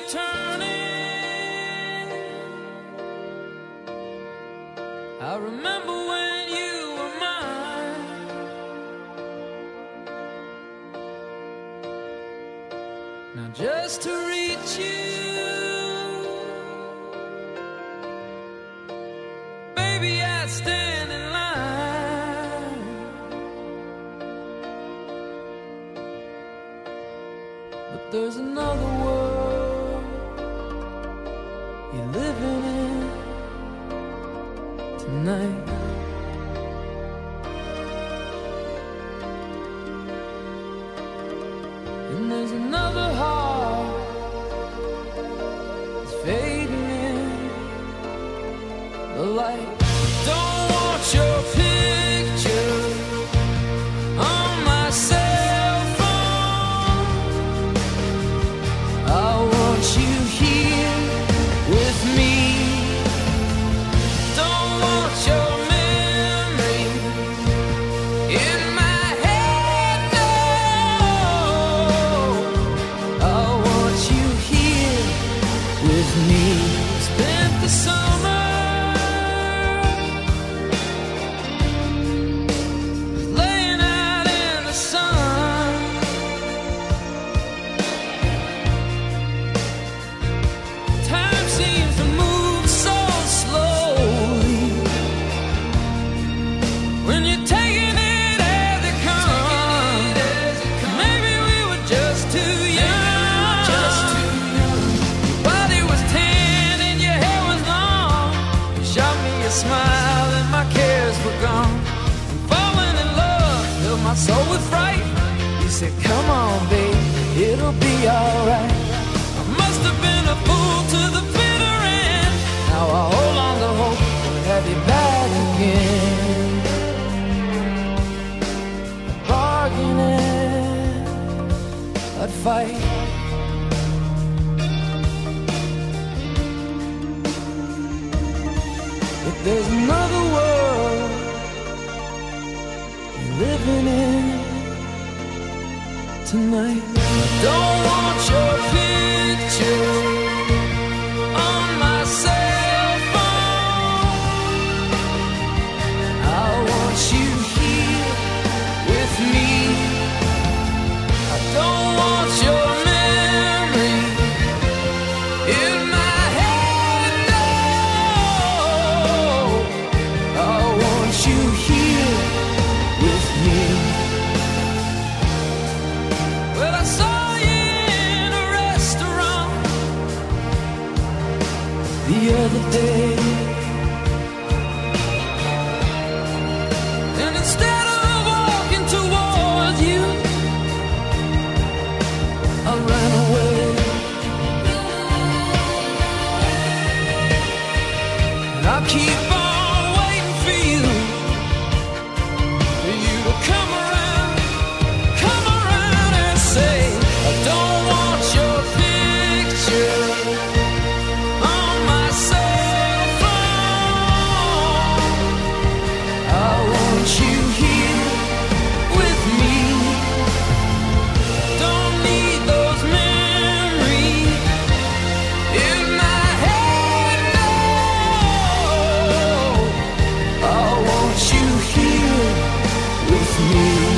turning. I remember when you were mine. Now just to reach you, baby, I stand in line. But there's another world you're living in tonight. And there's another heart that's fading in the light. Don't want your picture on my cell phone. I want you here with me. Don't want your memory in my head, no. I want you here with me. Spent the summer laying out in the sun. Time seems to move so slowly when you're taking it as it comes. Maybe we were just too young. Your body was tan and your hair was long. You shot me a smile and my cares were gone. Falling in love filled my soul with fright. You said, come on, babe, it'll be alright. I must have been a fool to the bitter end. Now I hold on to hope we'll have you back again. I'd bargain it, I'd fight. But there's another world you're living in tonight. I don't want your picture on my cell phone. I want you here with me. I don't want your memory in my head, no. I want you here with me. Well, I saw you in a restaurant the other day, and instead of walking towards you, I ran away. And I keep on waiting for you to come around and say, I don't want your picture on my cell phone. I want you here with me. Don't need those memories in my head, no. I want you here with me.